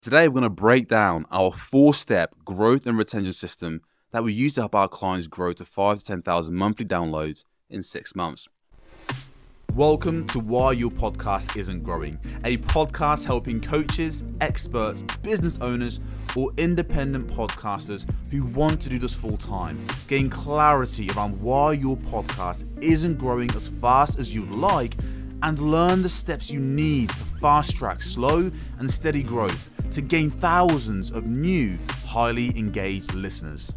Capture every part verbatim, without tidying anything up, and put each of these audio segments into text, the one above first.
Today, we're going to break down our four-step growth and retention system that we use to help our clients grow to five to ten thousand monthly downloads in six months. Welcome to Why Your Podcast Isn't Growing, a podcast helping coaches, experts, business owners, or independent podcasters who want to do this full time gain clarity around why your podcast isn't growing as fast as you'd like and learn the steps you need to fast track slow and steady growth to gain thousands of new, highly engaged listeners.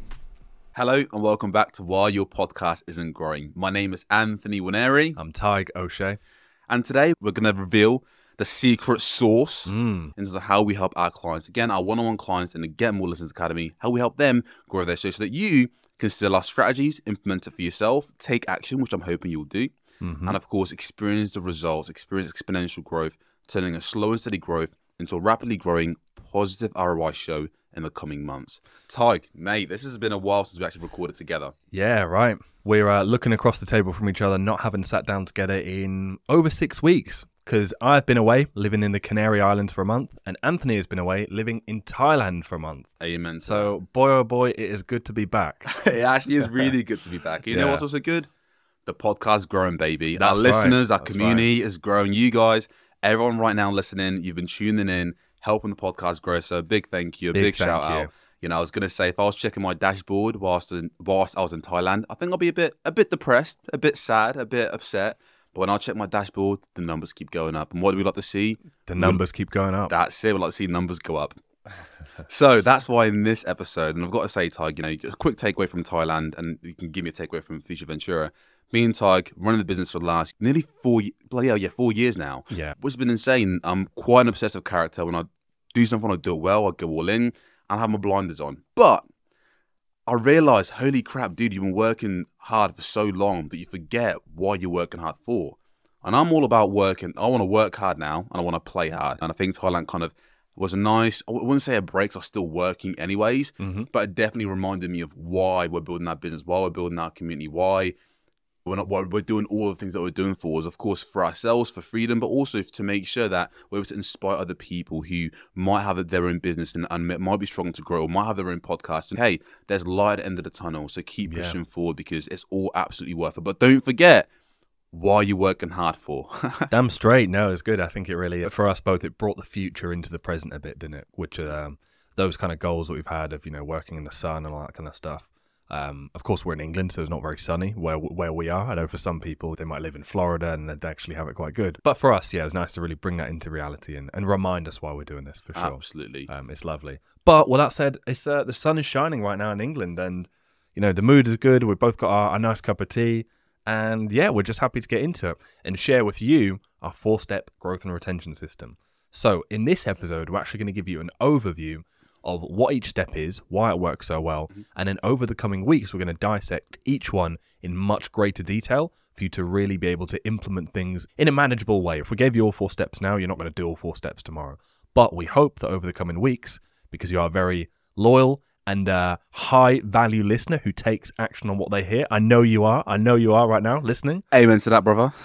Hello and welcome back to Why Your Podcast Isn't Growing. My name is Anthony Winery. I'm Tig O'Shea. And today we're going to reveal the secret sauce Mm. into how we help our clients. Again, our one-on-one clients in the Get More Listeners Academy, how we help them grow their show so that you can steal our strategies, implement it for yourself, take action, which I'm hoping you'll do. Mm-hmm. And of course, experience the results, experience exponential growth, turning a slow and steady growth into a rapidly growing positive R O I show in the coming months. Tig, mate, this has been a while since we actually recorded together. Yeah, right. We're uh, looking across the table from each other, not having sat down together in over six weeks. Because I've been away, living in the Canary Islands for a month, and Anthony has been away, living in Thailand for a month. Amen. So, boy oh boy, it is good to be back. It actually is really good to be back. You Yeah. know what's also good? The podcast's growing, baby. That's our listeners, right. our That's community is growing. You guys, everyone right now listening, you've been tuning in, helping the podcast grow. So a big thank you, a big, Big thank shout you. out. You know, I was gonna say if I was checking my dashboard whilst in, whilst I was in Thailand, I think I'll be a bit a bit depressed, a bit sad, a bit upset. But when I check my dashboard, the numbers keep going up. And what do we like to see? The numbers keep going up. That's it. We like to see numbers go up. So that's why in this episode, and I've got to say, Tig, you know, a quick takeaway from Thailand, and you can give me a takeaway from Future Ventura. Me and Tig running the business for the last nearly four, bloody hell, yeah, four years now. Yeah. Which has been insane. I'm quite an obsessive character. When I do something, I do it well, I go all in, and I have my blinders on. But I realised, holy crap, dude, you've been working hard for so long that you forget why you're working hard for. And I'm all about working. I want to work hard now, and I want to play hard. And I think Thailand kind of was a nice, I wouldn't say a break, 'cause I was still working anyways, Mm-hmm. but it definitely reminded me of why we're building our business, why we're building our community, why we're not, why we're doing all the things that we're doing for us, of course, for ourselves, for freedom, but also to make sure that we're able to inspire other people who might have their own business and, and might be struggling to grow, or might have their own podcast. And hey, there's light at the end of the tunnel, so keep Yeah. pushing forward because it's all absolutely worth it. But don't forget why you're working hard for. Damn straight. No, it's good. I think it really, for us both, it brought the future into the present a bit, didn't it? Which are um, those kind of goals that we've had of, you know, working in the sun and all that kind of stuff. Um, of course, we're in England, so it's not very sunny where where we are. I know for some people, they might live in Florida and they'd actually have it quite good. But for us, yeah, it's nice to really bring that into reality and, and remind us why we're doing this, for sure. Absolutely. Um, it's lovely. But with that said, it's uh, the sun is shining right now in England, and you know the mood is good. We've both got our, our nice cup of tea, and yeah, we're just happy to get into it and share with you our four-step growth and retention system. So in this episode, we're actually going to give you an overview of what each step is, why it works so well, and then over the coming weeks, we're going to dissect each one in much greater detail for you to really be able to implement things in a manageable way. If we gave you all four steps now, you're not going to do all four steps tomorrow. But we hope that over the coming weeks, because you are a very loyal and uh, high-value listener who takes action on what they hear, I know you are, I know you are right now listening, Amen to that, brother.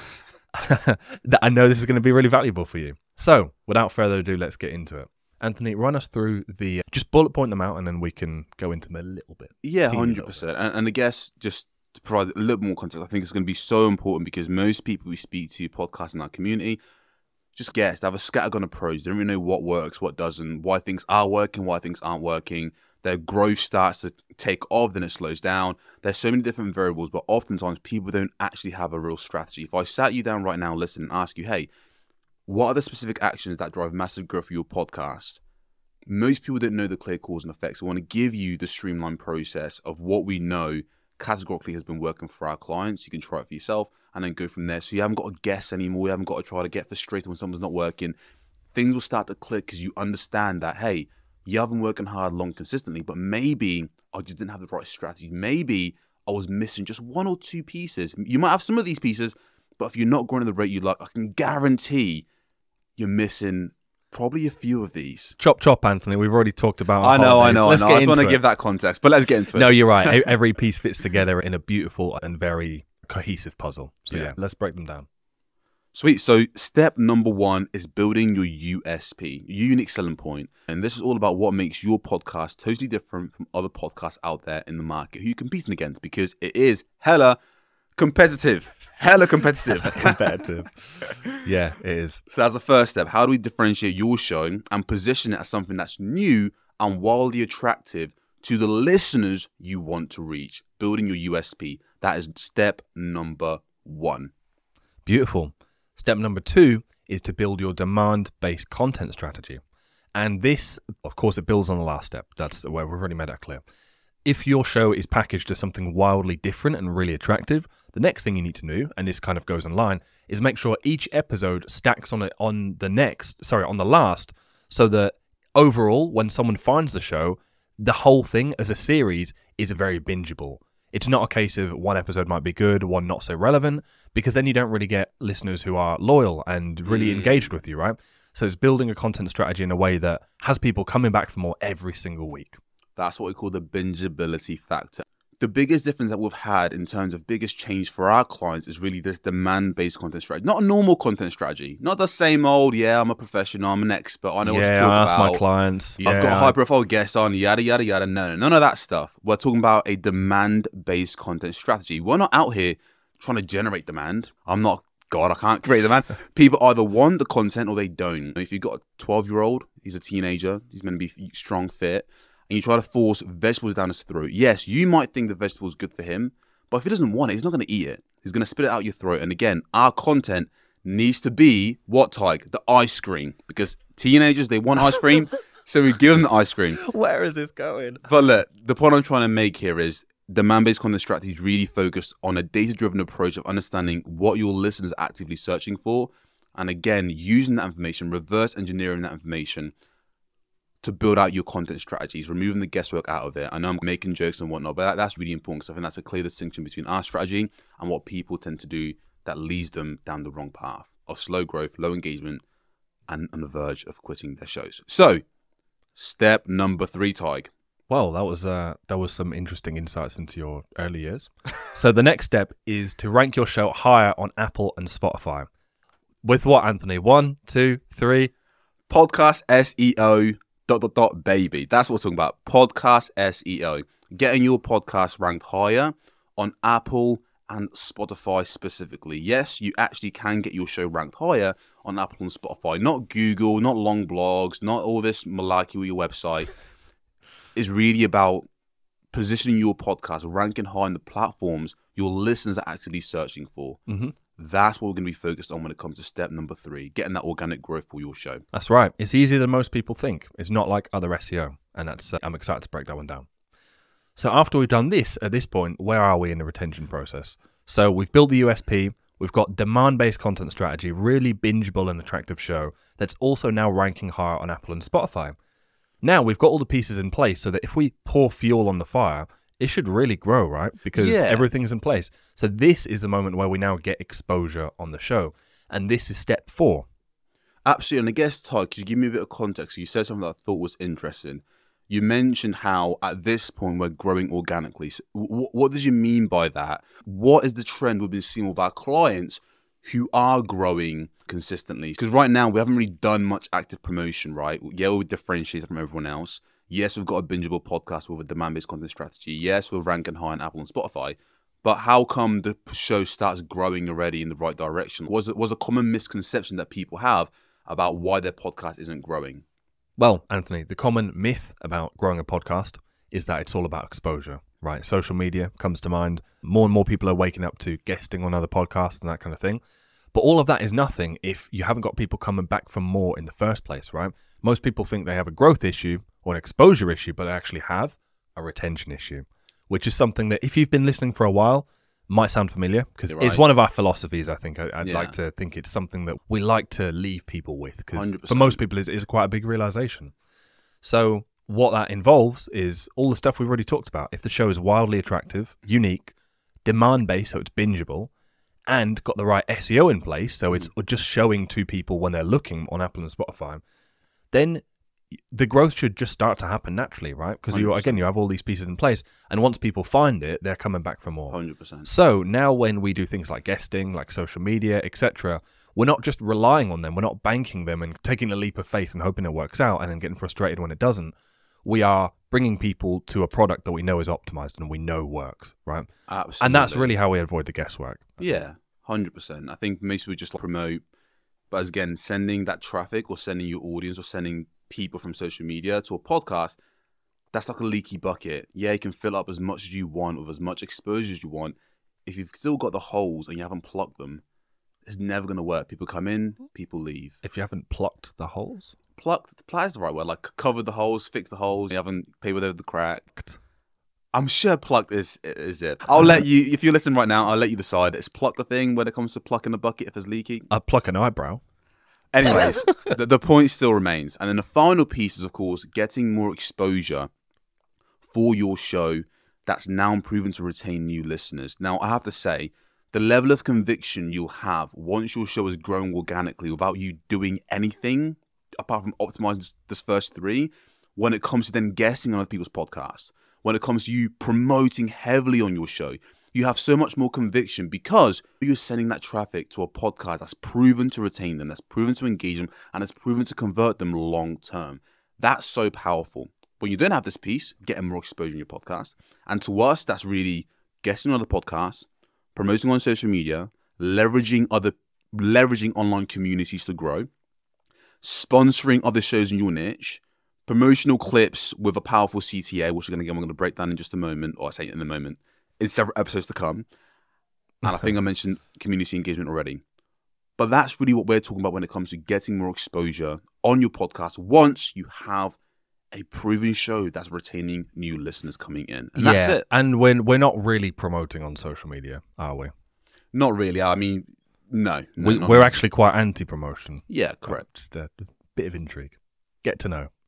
that I know this is going to be really valuable for you. So, without further ado, let's get into it. Anthony, run us through the, just bullet point them out and then we can go into them a little bit. Yeah, Teeny one hundred little percent. And, and I guess just to provide a little more context, I think it's going to be so important because most people we speak to, podcasts in our community, just guess, they have a scattergun approach. They don't really know what works, what doesn't, why things are working, why things aren't working. Their growth starts to take off, then it slows down. There's so many different variables, but oftentimes people don't actually have a real strategy. If I sat you down right now, listen, and ask you, hey, what are the specific actions that drive massive growth for your podcast? Most people don't know the clear cause and effects. We want to give you the streamlined process of what we know categorically has been working for our clients. You can try it for yourself and then go from there. So you haven't got to guess anymore. You haven't got to try to get frustrated when something's not working. Things will start to click because you understand that, hey, you haven't been working hard long consistently, but maybe I just didn't have the right strategy. Maybe I was missing just one or two pieces. You might have some of these pieces, but if you're not growing at the rate you like, I can guarantee you're missing probably a few of these. Chop chop, Anthony. We've already talked about our I know, I holidays. know, Let's I know. get I just want to into give it. that context, but let's get into it. No, you're right. E- Every piece fits together in a beautiful and very cohesive puzzle. So Yeah. yeah, let's break them down. Sweet. So step number one is building your U S P, unique selling point. And this is all about what makes your podcast totally different from other podcasts out there in the market who you're competing against, because it is hella competitive. Hella competitive. Competitive. Yeah, it is. So that's the first step. How do we differentiate your show and position it as something that's new and wildly attractive to the listeners you want to reach? Building your U S P. That is step number one. Beautiful. Step number two is to build your demand-based content strategy. And this, of course, it builds on the last step. That's where we've already made that clear. If your show is packaged as something wildly different and really attractive, the next thing you need to do, and this kind of goes online, is make sure each episode stacks on it on the next, sorry, on the last, so that overall, when someone finds the show, the whole thing as a series is very bingeable. It's not a case of one episode might be good, one not so relevant, because then you don't really get listeners who are loyal and really mm. engaged with you, right? So it's building a content strategy in a way that has people coming back for more every single week. That's what we call the bingeability factor. The biggest difference that we've had in terms of biggest change for our clients is really this demand-based content strategy. Not a normal content strategy. Not the same old, yeah, I'm a professional, I'm an expert, I know yeah, what to talk I ask about. my clients. I've yeah, got a I... high-profile guest on, yada, yada, yada. No, no, none of that stuff. We're talking about a demand-based content strategy. We're not out here trying to generate demand. I'm not, God, I can't create demand. People either want the content or they don't. If you've got a twelve-year-old, he's a teenager, he's going to be strong, fit, and you try to force vegetables down his throat, yes, you might think the vegetable is good for him, but if he doesn't want it, he's not going to eat it. He's going to spit it out your throat. And again, our content needs to be what, Tyke? The ice cream. Because teenagers, they want ice cream, so we give them the ice cream. Where is this going? But look, the point I'm trying to make here is demand-based content strategy is really focused on a data-driven approach of understanding what your listeners are actively searching for. And again, using that information, reverse engineering that information to build out your content strategies, removing the guesswork out of it. I know I'm making jokes and whatnot, but that, that's really important because I think that's a clear distinction between our strategy and what people tend to do that leads them down the wrong path of slow growth, low engagement, and on the verge of quitting their shows. So, step number three, Tyke. Well, that was uh, that was some interesting insights into your early years. So the next step is to rank your show higher on Apple and Spotify. With what, Anthony? One, two, three. Podcast S E O. Dot, dot, dot, baby. That's what we're talking about. Podcast S E O. Getting your podcast ranked higher on Apple and Spotify specifically. Yes, you actually can get your show ranked higher on Apple and Spotify. Not Google, not long blogs, not all this malarkey with your website. It's really about positioning your podcast, ranking high in the platforms your listeners are actively searching for. Mm-hmm. That's what we're going to be focused on when it comes to step number three, getting that organic growth for your show. That's right. It's easier than most people think. It's not like other S E O, and that's uh, I'm excited to break that one down. So after we've done this, at this point, where are we in the retention process? So we've built the U S P, we've got demand-based content strategy, really bingeable and attractive show that's also now ranking higher on Apple and Spotify. Now we've got all the pieces in place so that if we pour fuel on the fire, it should really grow, right? Because yeah. everything's in place. So this is the moment where we now get exposure on the show. And this is step four. Absolutely. And I guess, Todd, could you give me a bit of context? You said something that I thought was interesting. You mentioned how at this point we're growing organically. So w- what did you mean by that? What is the trend we've been seeing with our clients who are growing consistently? Because right now we haven't really done much active promotion, right? Yeah, we differentiate from everyone else. Yes, we've got a bingeable podcast with a demand-based content strategy. Yes, we're ranking high on Apple and Spotify. But how come the show starts growing already in the right direction? Was it was a common misconception that people have about why their podcast isn't growing? Well, Anthony, the common myth about growing a podcast is that it's all about exposure, right? Social media comes to mind. More and more people are waking up to guesting on other podcasts and that kind of thing. But all of that is nothing if you haven't got people coming back for more in the first place, right? Most people think they have a growth issue or an exposure issue, but they actually have a retention issue, which is something that if you've been listening for a while, might sound familiar because right. it's one of our philosophies, I think. I, I'd yeah. like to think it's something that we like to leave people with because for most people it's, it's quite a big realization. So what that involves is all the stuff we've already talked about. If the show is wildly attractive, unique, demand-based, so it's bingeable, and got the right S E O in place, so it's just showing to people when they're looking on Apple and Spotify, then the growth should just start to happen naturally, right? Because you again, you have all these pieces in place, and once people find it, they're coming back for more. one hundred percent. So now when we do things like guesting, like social media, et cetera, we're not just relying on them. We're not banking them and taking a leap of faith and hoping it works out and then getting frustrated when it doesn't. We are bringing people to a product that we know is optimized and we know works, right? Absolutely. And that's really how we avoid the guesswork. Yeah, one hundred percent. I think most people just promote, but again, sending that traffic or sending your audience or sending people from social media to a podcast, that's like a leaky bucket. Yeah, you can fill up as much as you want with as much exposure as you want. If you've still got the holes and you haven't plugged them, it's never going to work. People come in, people leave. If you haven't plucked the holes? Plucked, plugged is the right word. Like covered the holes, fixed the holes, you haven't papered over the crack. I'm sure plucked is is it. I'll let you, if you're listening right now, I'll let you decide. Is pluck the thing when it comes to plucking a bucket if it's leaky? I pluck an eyebrow. Anyways, the, the point still remains. And then the final piece is, of course, getting more exposure for your show that's now proven to retain new listeners. Now, I have to say, the level of conviction you'll have once your show is growing organically without you doing anything apart from optimizing this first three, when it comes to then guesting on other people's podcasts, when it comes to you promoting heavily on your show, you have so much more conviction because you're sending that traffic to a podcast that's proven to retain them, that's proven to engage them, and that's proven to convert them long term. That's so powerful. When you then have this piece, getting more exposure in your podcast. And to us, that's really guesting on other podcasts, promoting on social media, leveraging other, leveraging online communities to grow, sponsoring other shows in your niche, promotional clips with a powerful C T A, which we're going to, I'm going to break down in just a moment, or I say it in a moment, in several episodes to come. And I think I mentioned community engagement already. But that's really what we're talking about when it comes to getting more exposure on your podcast once you have a proven show that's retaining new listeners coming in. And yeah, that's it. And when we're not really promoting on social media, are we? Not really. I mean, no. no we, not we're really. actually quite anti-promotion. Yeah, correct. Just a bit of intrigue. Get to know.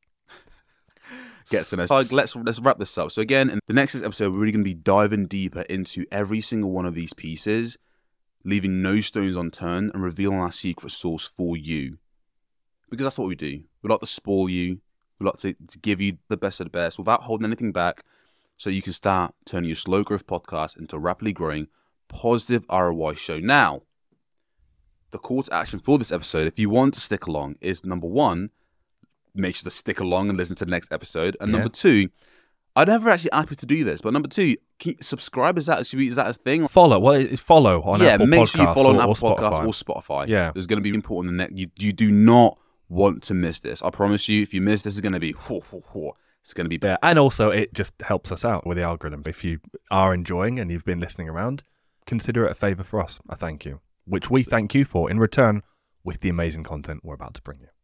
Get to know. So let's, let's wrap this up. So again, in the next episode, we're really going to be diving deeper into every single one of these pieces, leaving no stones unturned and revealing our secret sauce for you. Because that's what we do. We like to spoil you. We like to, to give you the best of the best without holding anything back so you can start turning your slow growth podcast into a rapidly growing positive R O I show. Now, the call to action for this episode, if you want to stick along, is number one, make sure to stick along and listen to the next episode. And yeah. number two, I never actually asked you to do this, but number two, can you subscribe? Is that, is that a thing? Follow. Well, it's follow on yeah, Apple make Podcasts sure you follow on or, Apple or Podcasts Spotify. or Spotify. Yeah. There's going to be important in the next. You, you do not want to miss this. I promise you, if you miss this, it's going to be, whoo, whoo, whoo. It's going to be bad. Yeah, and also it just helps us out with the algorithm. If you are enjoying and you've been listening around, consider it a favor for us. A thank you, which we thank you for in return with the amazing content we're about to bring you.